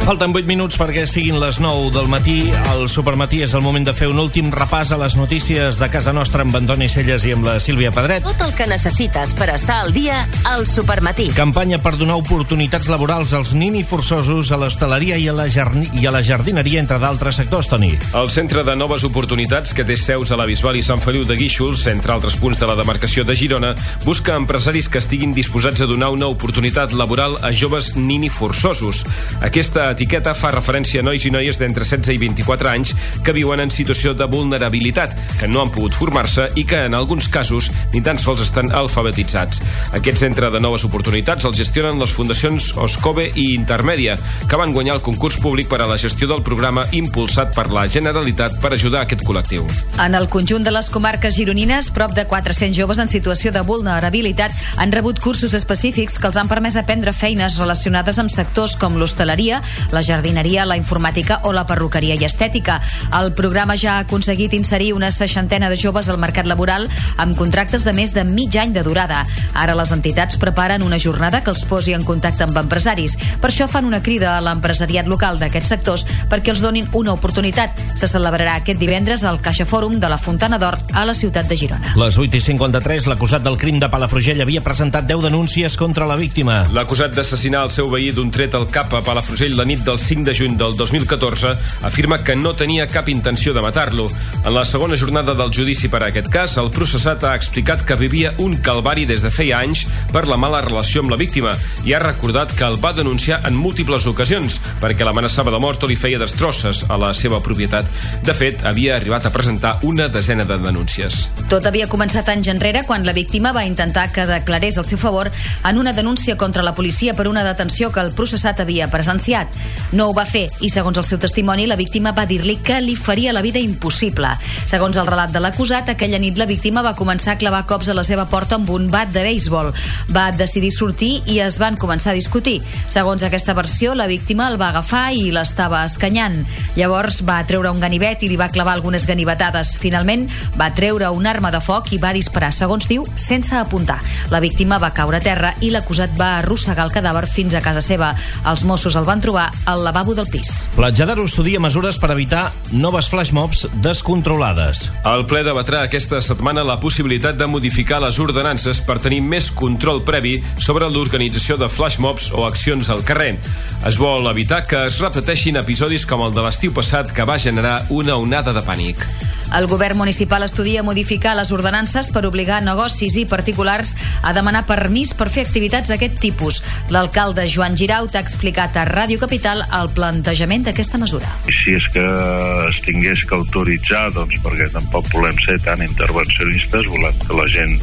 Falten 8 minuts perquè siguin les 9 del matí. Al Supermatí és el moment de fer un últim repàs a les notícies de casa nostra amb Antoni Celles i amb la Sílvia Pedret. Tot el que necessites per estar al dia al Supermatí. Campanya per donar oportunitats laborals als nini forçosos, a l'hostaleria i a la jardineria, entre d'altres sectors, Toni. El Centre de Noves Oportunitats, que té seus a la Bisbal i Sant Feliu de Guíxols, entre altres punts de la demarcació de Girona, busca empresaris que estiguin disposats a donar una oportunitat laboral a joves nini forçosos. Aquesta etiqueta fa referència a nois i noies d'entre 16 i 24 anys que viuen en situació de vulnerabilitat, que no han pogut formar-se i que en alguns casos ni tan sols estan alfabetitzats. Aquest Centre de Noves Oportunitats el gestionen les fundacions Oscove i Intermèdia, que van guanyar el concurs públic per a la gestió del programa impulsat per la Generalitat per ajudar aquest col·lectiu. En el conjunt de les comarques gironines, prop de 400 joves en situació de vulnerabilitat han rebut cursos específics que els han permès aprendre feines relacionades amb sectors com l'hostaleria, la jardineria, la informàtica o la perruqueria i estètica. El programa ja ha aconseguit inserir una 60ena de joves al mercat laboral amb contractes de més de mig any de durada. Ara les entitats preparen una jornada que els posi en contacte amb empresaris. Per això fan una crida a l'empresariat local d'aquests sectors perquè els donin una oportunitat. Se celebrarà aquest divendres al Caixa Fòrum de la Fontana d'Or a la ciutat de Girona. Les 8:53, l'acusat del crim de Palafrugell havia presentat 10 denúncies contra la víctima. L'acusat d'assassinar el seu veí d'un tret al cap a Palafrugell la nit del 5 de juny del 2014 afirma que no tenia cap intenció de matar-lo. En la segona jornada del judici per a aquest cas, el processat ha explicat que vivia un calvari des de feia anys per la mala relació amb la víctima i ha recordat que el va denunciar en múltiples ocasions perquè l'amenaçava de mort o li feia destrosses a la seva propietat. De fet, havia arribat a presentar una desena de denúncies. Tot havia començat anys enrere quan la víctima va intentar que declarés el seu favor en una denúncia contra la policia per una detenció que el processat havia presenciat. No ho va fer i, segons el seu testimoni, la víctima va dir-li que li faria la vida impossible. Segons el relat de l'acusat, aquella nit la víctima va començar a clavar cops a la seva porta amb un bat de béisbol. Va decidir sortir i es van començar a discutir. Segons aquesta versió, la víctima el va agafar i l'estava escanyant. Llavors va treure un ganivet i li va clavar algunes ganivetades. Finalment, va treure una arma de foc i va disparar, segons diu, sense apuntar. La víctima va caure a terra i l'acusat va arrossegar el cadàver fins a casa seva. Els Mossos el van trobar al lavabo del pis. Platja d'Aro estudia mesures per evitar noves flashmobs descontrolades. El ple debatrà aquesta setmana la possibilitat de modificar les ordenances per tenir més control previ sobre l'organització de flashmobs o accions al carrer. Es vol evitar que es repeteixin episodis com el de l'estiu passat que va generar una onada de pànic. El govern municipal estudia modificar les ordenances per obligar negocis i particulars a demanar permís per fer activitats d'aquest tipus. L'alcalde Joan Giraut ha explicat a Ràdio Capital el plantejament d'aquesta mesura. Si és que es tingués que autoritzar, doncs perquè tampoc volem ser tan intervencionistes, volem que la gent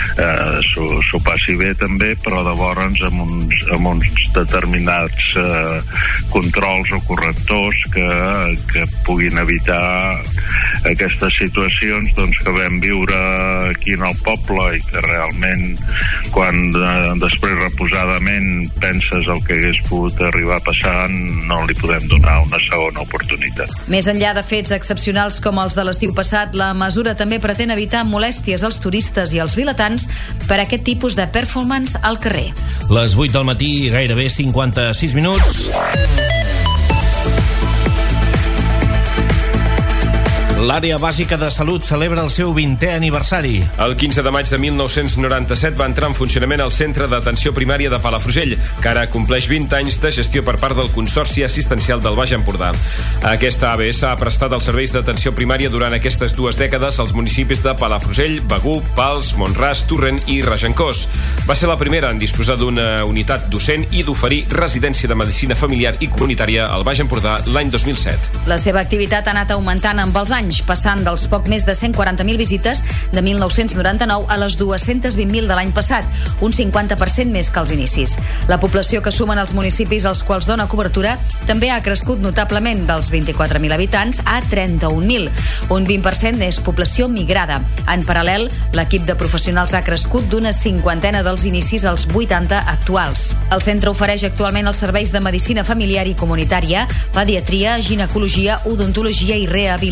s'ho passi bé també, però llavors amb uns determinats controls o correctors que puguin evitar aquestes situacions doncs, que vam viure aquí en el poble i que realment quan després reposadament penses el que hagués pogut arribar a passar, no li podem donar una segona oportunitat. Més enllà de fets excepcionals com els de l'estiu passat, la mesura també pretén evitar molèsties als turistes i als vilatans per aquest tipus de performance al carrer. Les 8 del matí, gairebé 56 minuts. L'àrea bàsica de salut celebra el seu 20è aniversari. El 15 de maig de 1997 va entrar en funcionament el Centre d'Atenció Primària de Palafrugell, que ara compleix 20 anys de gestió per part del Consorci Assistencial del Baix Empordà. Aquesta ABS ha prestat els serveis d'atenció primària durant aquestes 2 dècades als municipis de Palafrugell, Begur, Pals, Mont-ras, Torrent i Regencós. Va ser la primera en disposar d'una unitat docent i d'oferir residència de medicina familiar i comunitària al Baix Empordà l'any 2007. La seva activitat ha anat augmentant amb els anys, passant dels poc més de 140.000 visites de 1999 a les 220.000 de l'any passat, un 50% més que als inicis. La població que sumen els municipis als quals dona cobertura també ha crescut notablement dels 24.000 habitants a 31.000. Un 20% és població migrada. En paral·lel, l'equip de professionals ha crescut d'una 50 dels inicis als 80 actuals. El centre ofereix actualment els serveis de medicina familiar i comunitària, pediatria, ginecologia, odontologia i rehabilitació.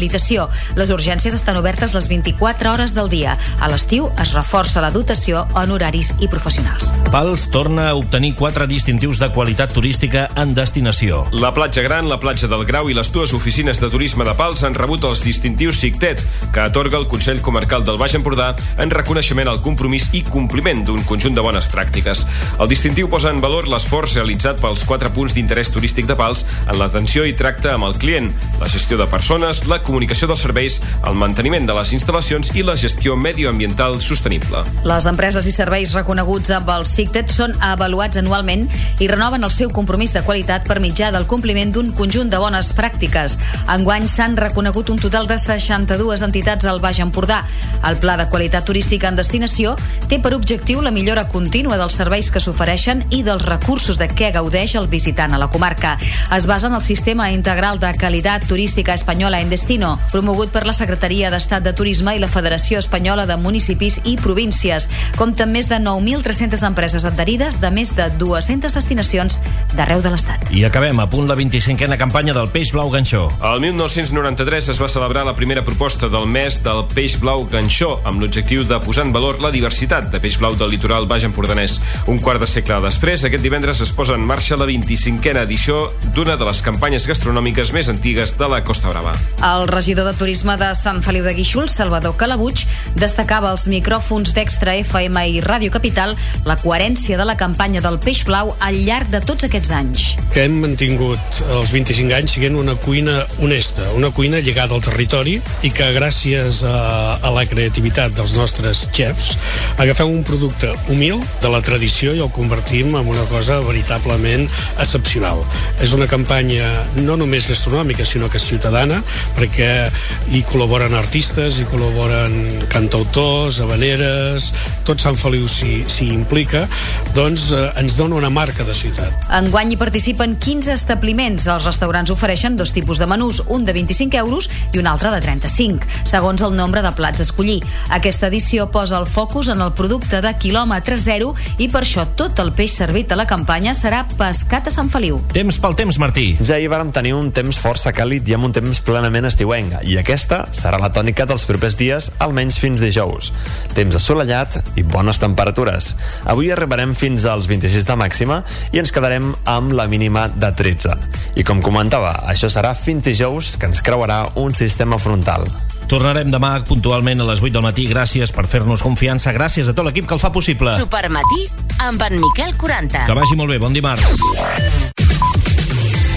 destinació. Les urgències estan obertes les 24 hores del dia. A l'estiu es reforça la dotació en horaris i professionals. Pals torna a obtenir 4 distintius de qualitat turística en destinació. La platja Gran, la platja del Grau i les dues oficines de turisme de Pals han rebut els distintius SICTET, que atorga el Consell Comarcal del Baix Empordà en reconeixement al compromís i compliment d'un conjunt de bones pràctiques. El distintiu posa en valor l'esforç realitzat pels 4 punts d'interès turístic de Pals en l'atenció i tracte amb el client, la gestió de persones, la comunicació dels serveis, el manteniment de les instal·lacions i la gestió medioambiental sostenible. Les empreses i serveis reconeguts amb el SICTET són avaluats anualment i renoven el seu compromís de qualitat per mitjà del compliment d'un conjunt de bones pràctiques. Enguany s'han reconegut un total de 62 entitats al Baix Empordà. El Pla de Qualitat Turística en Destinació té per objectiu la millora contínua dels serveis que s'ofereixen i dels recursos de què gaudeix el visitant a la comarca. Es basa en el Sistema Integral de Qualitat Turística Espanyola en Destino, promogut per la Secretaria d'Estat de Turisme i la Federació Espanyola de Municipis i Províncies, compta amb més de 9.300 empreses adherides de més de 200 destinacions d'arreu de l'Estat. I acabem a punt la 25a campanya del Peix Blau Ganxó. El 1993 es va celebrar la primera proposta del mes del Peix Blau Ganxó amb l'objectiu de posar en valor la diversitat de peix blau del litoral baix empordanès. Un quart de segle després, aquest divendres es posa en marxa la 25a edició d'una de les campanyes gastronòmiques més antigues de la Costa Brava. El regidor de Turisme de Sant Feliu de Guíxols, Salvador Calabuig, destacava als micròfons d'Extra FM i Ràdio Capital la coherència de la campanya del Peix Blau al llarg de tots aquests anys. Que hem mantingut els 25 anys siguent una cuina honesta, una cuina lligada al territori i que gràcies a la creativitat dels nostres xefs agafem un producte humil de la tradició i el convertim en una cosa veritablement excepcional. És una campanya no només gastronòmica sinó que ciutadana, perquè hi col·laboren artistes, hi col·laboren cantautors, habaneres, tot Sant Feliu s'hi implica, doncs ens dona una marca de ciutat. Enguany hi participen 15 establiments. Els restaurants ofereixen 2 tipus de menús, un de 25 euros i un altre de 35, segons el nombre de plats a escollir. Aquesta edició posa el focus en el producte de quilòmetre zero i per això tot el peix servit a la campanya serà pescat a Sant Feliu. Temps pel temps, Martí. Ja hi vàrem tenir un temps força càlid i amb un temps plenament estiuenc, i aquesta serà la tònica dels propers dies, almenys fins dijous. Temps assolellat i bones temperatures. Avui arribarem fins als 26 de màxima i ens quedarem amb la mínima de 13. I com comentava, això serà fins dijous, que ens creuarà un sistema frontal. Tornarem demà puntualment a les 8 del matí. Gràcies per fer-nos confiança. Gràcies a tot l'equip que el fa possible. Supermatí amb en Miquel 40. Que vagi molt bé. Bon dimarts.